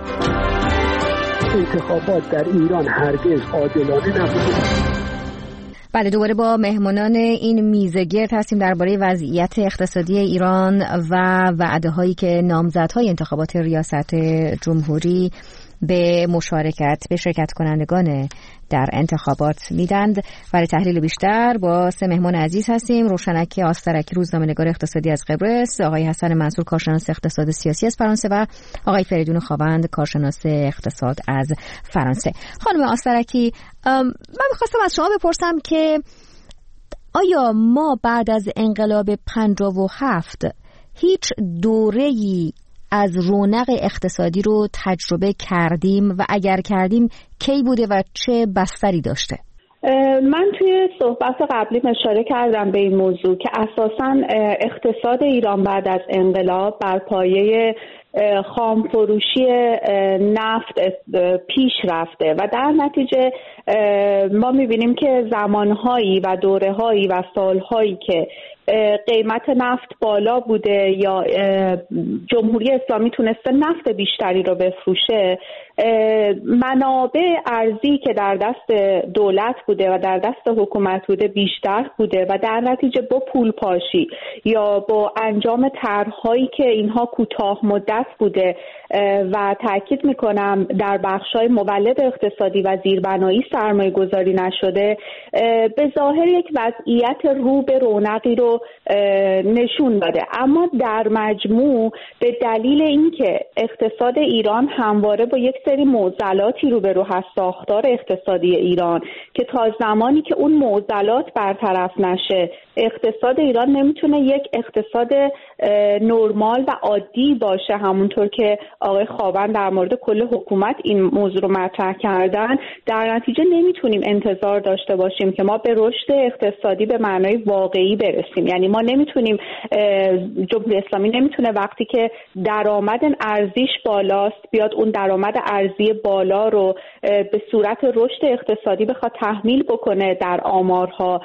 انتخابات در ایران هرگز عادلانه نبود. بله، دوباره با مهمانان این میزه گرد هستیم درباره وضعیت اقتصادی ایران و وعده هایی که نامزدهای انتخابات ریاست جمهوری به مشارکت به شرکت کنندگان در انتخابات میدند. برای تحلیل بیشتر با سه مهمان عزیز هستیم. روشنک آسترکی، روزنامه‌نگار اقتصادی از قبرس، آقای حسن منصور، کارشناس اقتصاد سیاسی از فرانسه و آقای فریدون خاوند، کارشناس اقتصاد از فرانسه. خانم آسترکی، من می‌خواستم از شما بپرسم که آیا ما بعد از انقلاب پنجاه و هفت هیچ دوره‌ای از رونق اقتصادی رو تجربه کردیم و اگر کردیم کی بوده و چه بستری داشته؟ من توی صحبت قبلی اشاره کردم به این موضوع که اساساً اقتصاد ایران بعد از انقلاب بر پایه خام فروشی نفت پیش رفته و در نتیجه ما میبینیم که زمانهایی و دوره‌هایی و سالهایی که قیمت نفت بالا بوده یا جمهوری اسلامی تونسته نفت بیشتری رو بفروشه، منابع ارزی که در دست دولت بوده و در دست حکومت بوده بیشتر بوده و در نتیجه با پول پاشی یا با انجام طرح‌هایی که اینها کوتاه مدت بوده و تاکید میکنم در بخش‌های مولد اقتصادی و زیربنایی سرمایه گذاری نشده، به ظاهر یک وضعیت رو به رونقی رو نشون داده. اما در مجموع به دلیل اینکه اقتصاد ایران همواره با یک سری معضلاتی روبرو هست، ساختار اقتصادی ایران که تا زمانی که اون معضلات برطرف نشه اقتصاد ایران نمیتونه یک اقتصاد نرمال و عادی باشه، همونطور که آقای خاوند در مورد کل حکومت این موضوع رو مطرح کردن. در نتیجه نمیتونیم انتظار داشته باشیم که ما به رشد اقتصادی به معنای واقعی برسیم. یعنی ما نمیتونیم، جمهوری اسلامی نمیتونه وقتی که درآمد ارزیش بالاست بیاد اون درآمد ارزی بالا رو به صورت رشد اقتصادی بخواد تحمیل بکنه در آمارها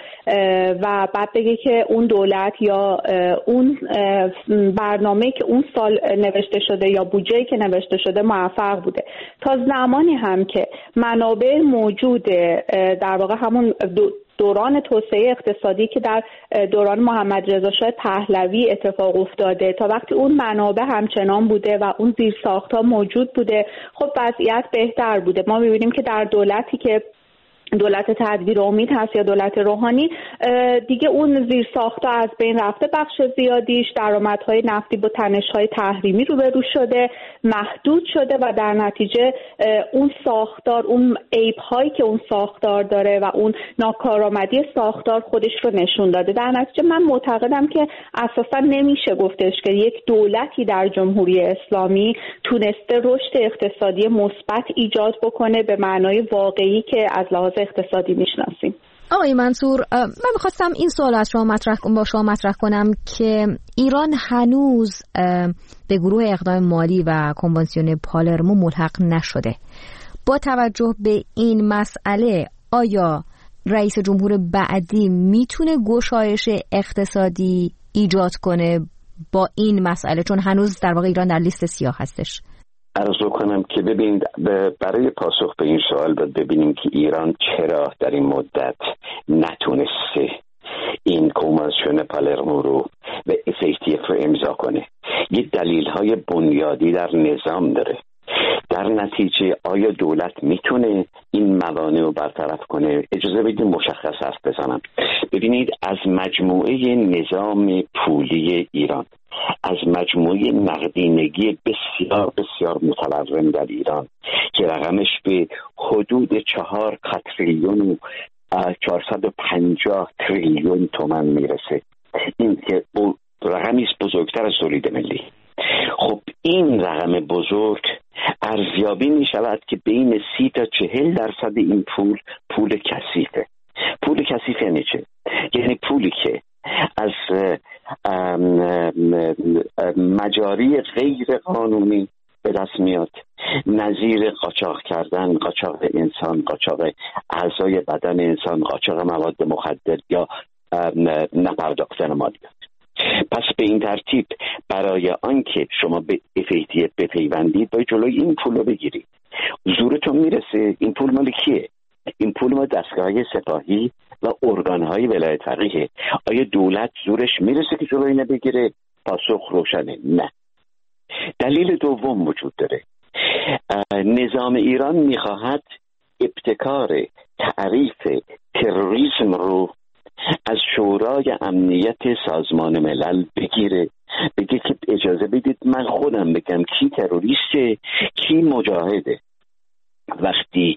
و بعد بگه که اون دولت یا اون برنامه‌ای که اون سال نوشته شده یا بودجه‌ای که نوشته شده موفق بوده. تا زمانی هم که منابع موجوده، در واقع همون دوران توسعه اقتصادی که در دوران محمد رضا شاه پهلوی اتفاق افتاده، تا وقتی اون منابع همچنان بوده و اون زیرساخت‌ها موجود بوده، خب وضعیت بهتر بوده. ما می‌بینیم که در دولتی که دولت تدبیر امید هست یا دولت روحانی، دیگه اون زیرساخت‌ها از بین رفته، بخش زیادیش درآمدهای نفتی با تنش‌های تحریمی روبرو شده، محدود شده و در نتیجه اون ساختار، اون عیب‌هایی که اون ساختار داره و اون ناکارآمدی ساختار خودش رو نشون داده. در نتیجه من معتقدم که اساساً نمیشه گفتش که یک دولتی در جمهوری اسلامی تونسته رشد اقتصادی مثبت ایجاد بکنه به معنای واقعی که از لحاظ اقتصادی میشناسیم. آقای منصور، من میخواستم این سوال از شما مطرح با شما مطرح کنم که ایران هنوز به گروه اقدام مالی و کنوانسیون پالرمو ملحق نشده. با توجه به این مسئله آیا رئیس جمهور بعدی میتونه گشایش اقتصادی ایجاد کنه با این مسئله، چون هنوز در واقع ایران در لیست سیاه هستش؟ عرض کنم که ببینید برای پاسخ به این سوال باید ببینیم که ایران چرا در این مدت نتونسته این کنوانسیون پالرمو رو به سیفتیف رو امضا کنه. یه دلیل های بنیادی در نظام داره. در نتیجه آیا دولت میتونه این موانع رو برطرف کنه؟ اجازه بدید مشخص حرف بزنم. ببینید از مجموعه نظام پولی ایران، از مجموعه نقدینگی بسیار بسیار متورم در ایران که رقمش به حدود چهار تریلیون و چهارصد و پنجاه تریلیون تومان میرسه، این که رقمی است بزرگتر از تولید ملی. خب این رقم بزرگ ارزیابی می شود که بین سی تا چهل درصد این پول پول کثیفه. پول کثیف یعنی چه؟ یعنی پولی که از مجاری غیر قانونی به دست میاد، نظیر قاچاق کردن، قاچاق انسان، قاچاق اعضای بدن انسان، قاچاق مواد مخدر یا نپرداختن مالیات. پس به این ترتیب برای آنکه شما به اف ای تی اف بپیوندید باید جلوی این پول رو بگیرید. زورتون میرسه این پول مال کیه؟ این پول ما دستگاه سپاهی و ارگانهای ولایت فقیه. آیا دولت زورش میرسه که جلوی اینو بگیره؟ پاسخ روشنه، نه. دلیل دوم وجود داره. نظام ایران میخواهد ابتکار تعریف تروریسم رو از شورای امنیت سازمان ملل بگیره، بگه که اجازه بدید من خودم بگم کی تروریسته کی مجاهده. وقتی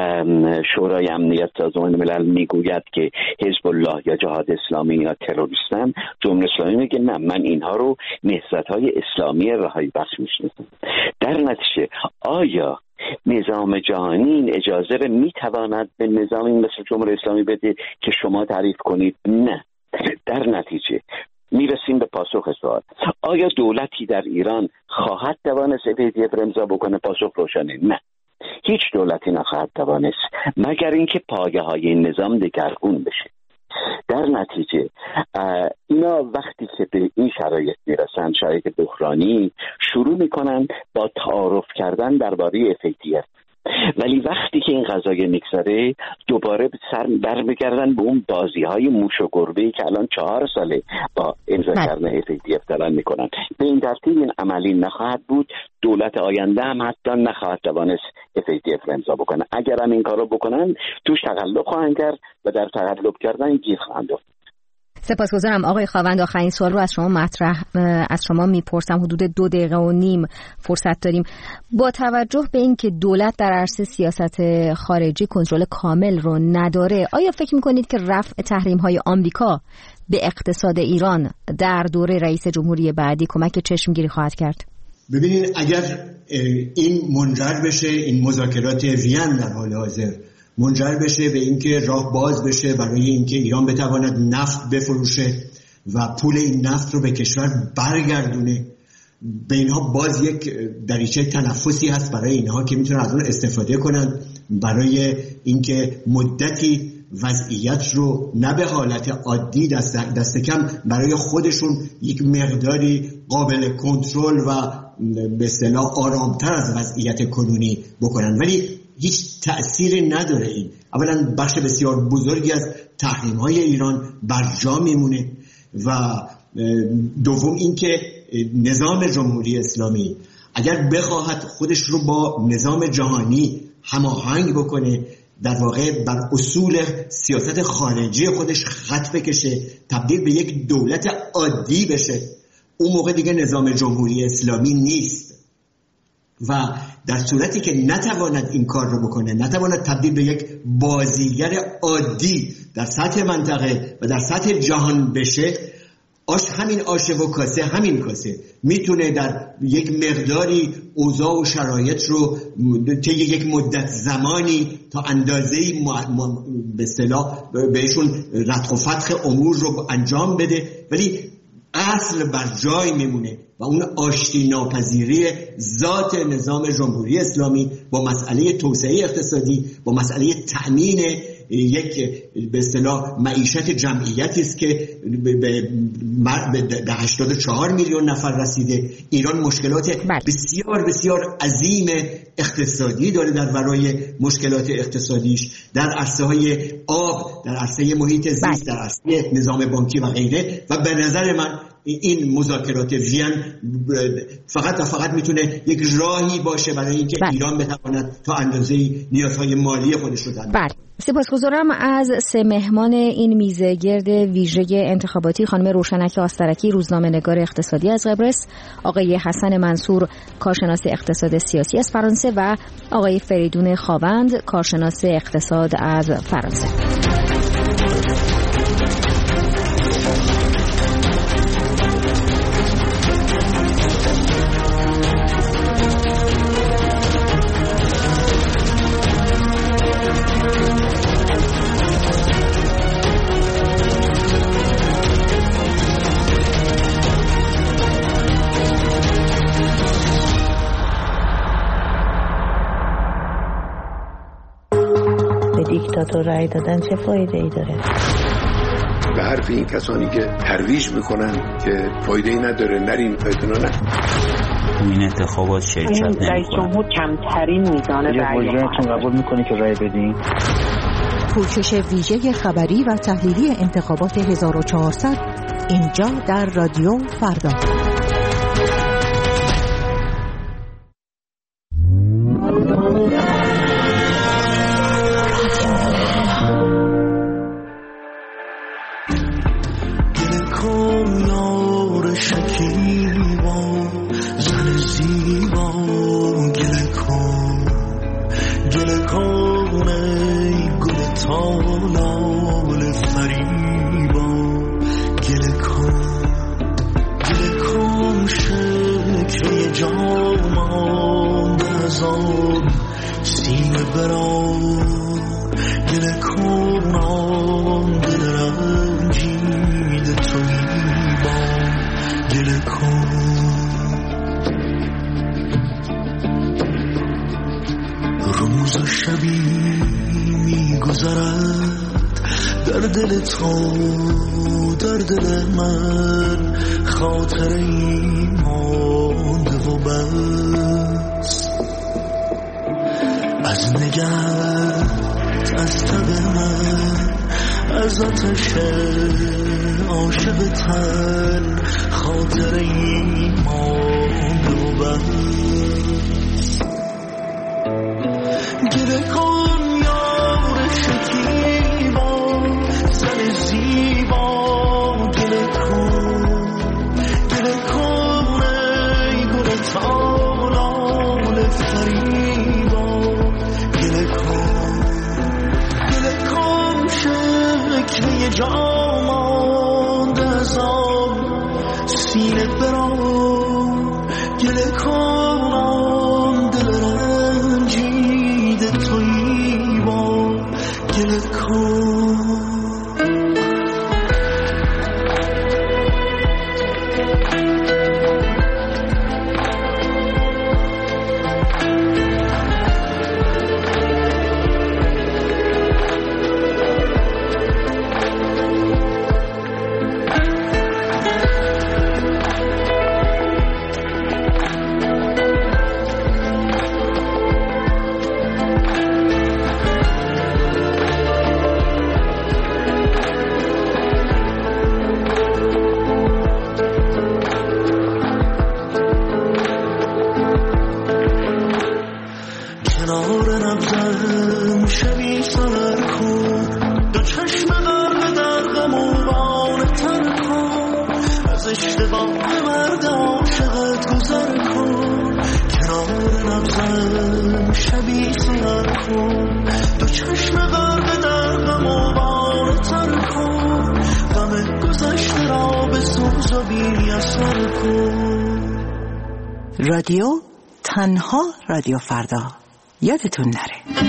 شورای امنیت سازمان ملل میگوید که حزب الله یا جهاد اسلامی یا تروریستن، جمهوری اسلامی میگه نه، من اینها رو نهضت‌های اسلامی رهایی بخش میشناسم. در نتیجه آیا نظام جهانی این اجازه رو میتواند به نظامی مثل جمهوری اسلامی بده که شما تعریف کنید؟ نه. در نتیجه میرسیم به پاسخ سوال، آیا دولتی در ایران خواهد توانست اف ای تی اف امضا بکنه؟ پاسخ روشنه، نه. هیچ دولتی نخواهد توانست مگر اینکه پایه های این نظام دگرگون بشه. در نتیجه اینا وقتی که به این شرایط میرسن، شرایط بحرانی، شروع میکنن با تعارف کردن درباره اف ای تی اف، ولی وقتی که این قضیه میگذره دوباره سر برمیگردن به اون بازی های موش و گربه‌ای که الان چهار ساله با امضا کردن اف ای تی اف دارن میکنن. به این ترتیب این عملی نخواهد بود. دولت آینده هم حتی نخواهد توانست اف ای تی اف امضا بکنه. اگر هم این کارو بکنن توش تقلب خواهند کرد و در تقلب کردن گیر خواهند افتاد. سپاسگزارم آقای خاوند. آخرین سوال رو از شما مطرح از شما میپرسم. حدود دو دقیقه و نیم فرصت داریم. با توجه به اینکه دولت در عرصه سیاست خارجی کنترل کامل رو نداره، آیا فکر میکنید که رفع تحریم‌های آمریکا به اقتصاد ایران در دوره رئیس جمهوری بعدی کمک چشمگیری خواهد کرد؟ ببینید اگر این منجر بشه، این مذاکرات وین در حال حاضر منجر بشه به اینکه راه باز بشه برای اینکه ایران بتواند نفت بفروشه و پول این نفت رو به کشور برگردونه، به اینها باز یک دریچه تنفسی هست برای اینها که میتونن از اون استفاده کنن برای اینکه مدتی وضعیت رو نه به حالت عادی دست, دست کم برای خودشون یک مقداری قابل کنترل و به اصطلاح آرامتر از وضعیت کنونی بکنن. ولی هیچ تأثیری نداره این. اولا بخش بسیار بزرگی از تحریم‌های ایران برجا میمونه و دوم اینکه نظام جمهوری اسلامی اگر بخواهد خودش رو با نظام جهانی هماهنگ بکنه، در واقع بر اصول سیاست خارجی خودش خط بکشه، تبدیل به یک دولت عادی بشه، اون موقع دیگه نظام جمهوری اسلامی نیست. و در صورتی که نتواند این کار رو بکنه، نتواند تبدیل به یک بازیگر عادی در سطح منطقه و در سطح جهان بشه، آش همین آشه و کاسه همین کاسه میتونه در یک مقداری اوضاع و شرایط رو طی یک مدت زمانی تا اندازه‌ای به اصطلاح بهشون رتق و فتق امور رو انجام بده، ولی اصل بر جای میمونه و اون آشتی ناپذیری ذات نظام جمهوری اسلامی با مسئله توسعه اقتصادی، با مسئله تأمین یک به اصطلاح معیشت جمعیتی است که به هشتاد و چهار میلیون نفر رسیده. ایران مشکلات بسیار بسیار عظیم اقتصادی داره در ورای مشکلات اقتصادیش در عرصه های آب، در عرصه محیط زیست، در عرصه نظام بانکی و غیره. و به نظر من این مذاکرات وین فقط و فقط میتونه یک راهی باشه برای اینکه ایران بتواند تا اندازه‌ای نیازهای مالی خودش رو تامین کنه. سپاسگزارم از سه مهمان این میزه گرد ویژه انتخاباتی: خانم روشنک آسترکی، روزنامه‌نگار اقتصادی از قبرس، آقای حسن منصور، کارشناس اقتصاد سیاسی از فرانسه و آقای فریدون خاوند، کارشناس اقتصاد از فرانسه. دیکتاتور رأی دادن چه فایده ای داره؟ به حرف این کسانی که ترویج میکنن که فایده ای نداره، نرین فایده نه. این انتخابات شرکت نمیکنن. رئیس جمهور کمترین میزان رأی رو قبول میکنه که رأی بدین. پوشش ویژه خبری و تحلیلی انتخابات هزار و چهارصد اینجا در رادیو فردا. رادیو تنها رادیو فردا، یادتون نره.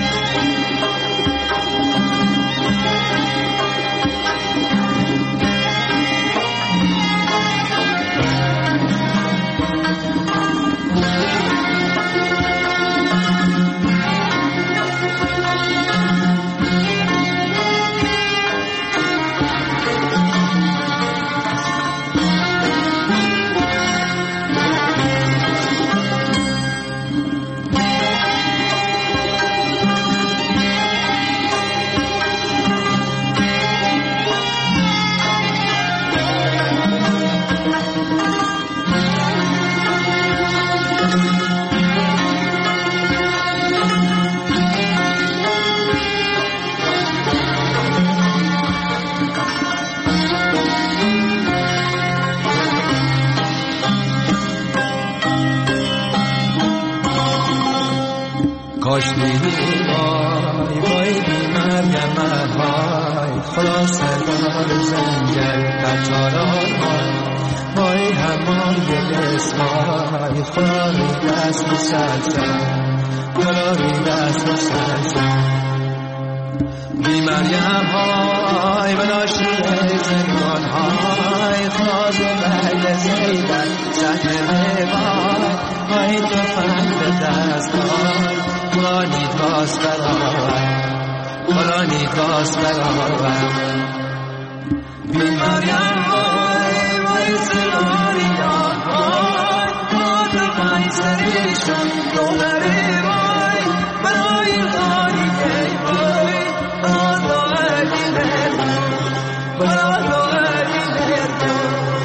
کاشتی وای وای بی مریم های خدا سردار زنجل قطاران وای همای بسمای خدا ری دست مسلسل خدا ری دست مسلسل بی مریم های بلاشی زنگان های خواز بل زیدن سهر وای وای تو فهم دست های وانی باز برای خدا نیکاست برابر بیماریم وای وای سلاری وای مادر وای سریشون دولاری وای برای خاری که وای آدو علی لرد برادو علی لرد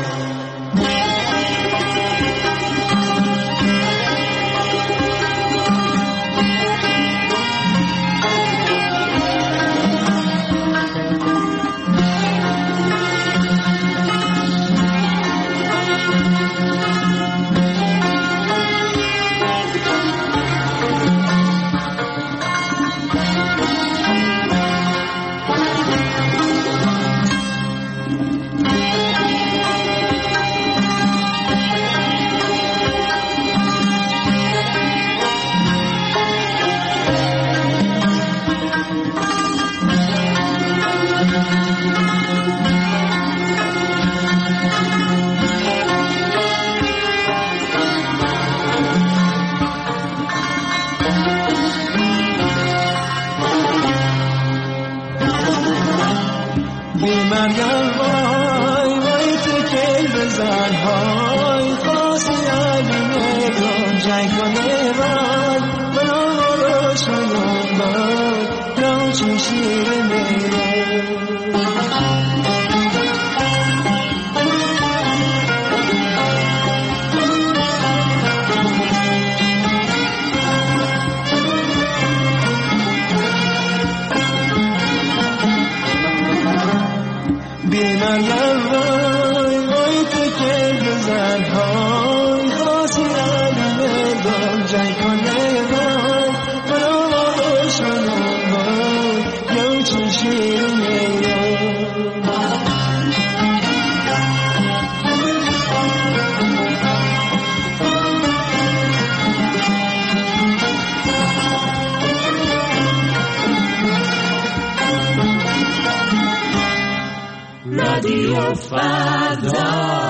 مریم وای وای تو که بزن های خاصی علی نگم جنگ کنه وای بنا رو شنون وای رو چون شیر میره مریم وای وای تو که بزن های خاصی علی نگم جنگ کنه وای برا رو شنون وای رو چون شیر میره رادیو فردا